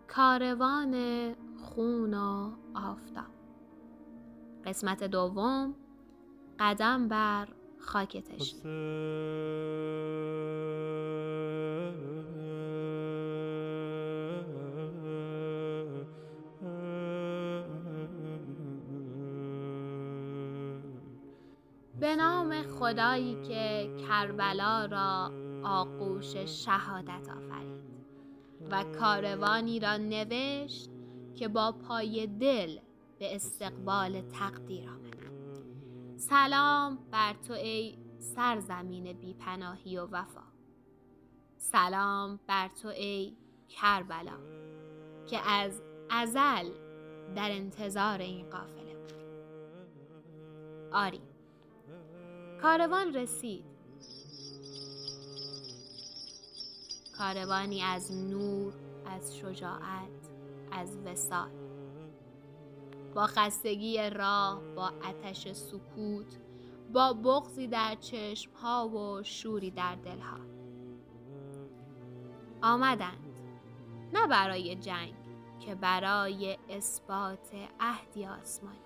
کاروان خون و آفتاب. قسمت دوم، قدم بر خاک تشنه. به نام خدایی که کربلا را آغوش شهادت آفرید و کاروانی را نوشت که با پای دل به استقبال تقدیر آمدند. سلام بر تو ای سرزمین بی‌پناهی و وفا. سلام بر تو ای کربلا که از ازل در انتظار این قافله بود. آری، کاروان رسید. کاروانی از نور، از شجاعت، از وصال. با خستگی راه، با آتش سکوت، با بغضی در چشمها و شوری در دلها. آمدند نه برای جنگ که برای اثبات عهدی آسمانی.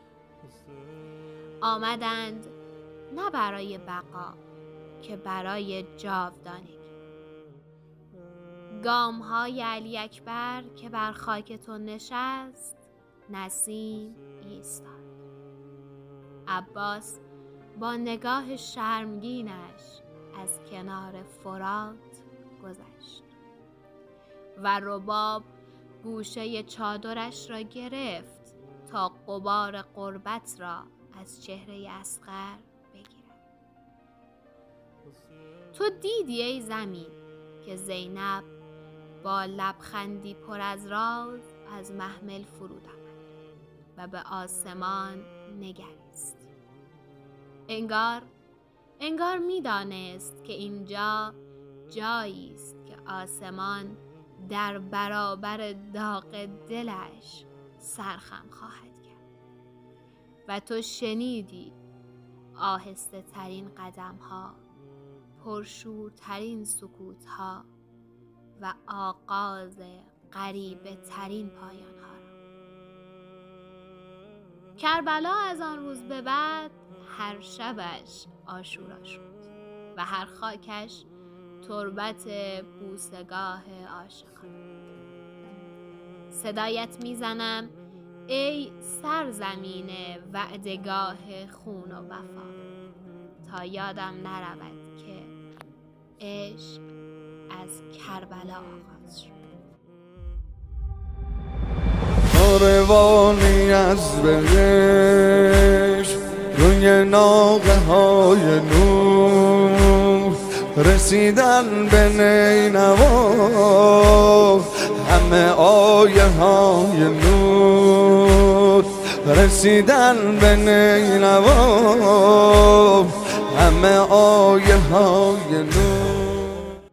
آمدند نه برای بقا که برای جاودانگی. گام‌های علی اکبر که بر خاک تو نشست، نسیم ایستاد. عباس با نگاه شرمگینش از کنار فرات گذشت و رباب گوشه چادرش را گرفت تا غبار غربت را از چهره اصغر بگیرد. تو دیدی ای زمین که زینب با لبخندی پر از راز از محمل فرود آمد و به آسمان نگریست. انگار می‌دانست که اینجا جایی است که آسمان در برابر داغ دلش سرخم خواهد کرد. و تو شنیدی آهسته ترین قدم ها، پرشورترین سکوت ها و آغاز غریبه ترین پایان ها را. کربلا از آن روز به بعد هر شبش عاشورا شد و هر خاکش تربت بوسگاه عاشقان. صدایت میزنم ای سرزمین وعدگاه خون و وفا، تا یادم نرود که عشق از کربلا آغاز شد. کاروانی از بهشت روی ناقه های نور رسیدن به نینوا، همه آیه های نور رسیدن به نینوا، همه آیه های نور.